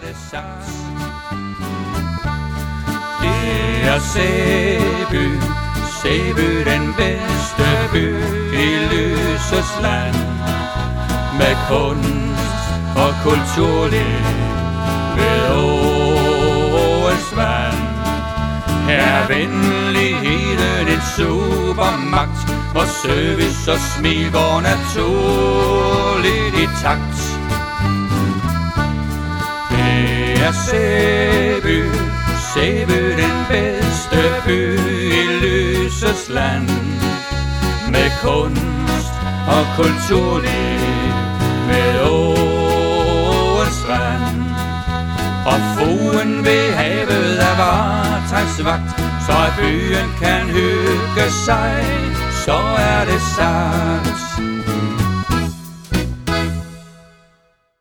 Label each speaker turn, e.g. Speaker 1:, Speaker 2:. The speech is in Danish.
Speaker 1: det sagt. Det er Sæby, Sæby den bedste by i lysets land, med kunst og kulturliv ved åens vand. Her er venligheden en supermagt, hvor service og smil går naturligt i takt. Det er Sæby, Sæby den bedste by i lysets land, med kunst og kulturliv ved åens vand. Og fruen ved havet er varetægtsvagt, så at byen kan hygge sig, så er det sagt.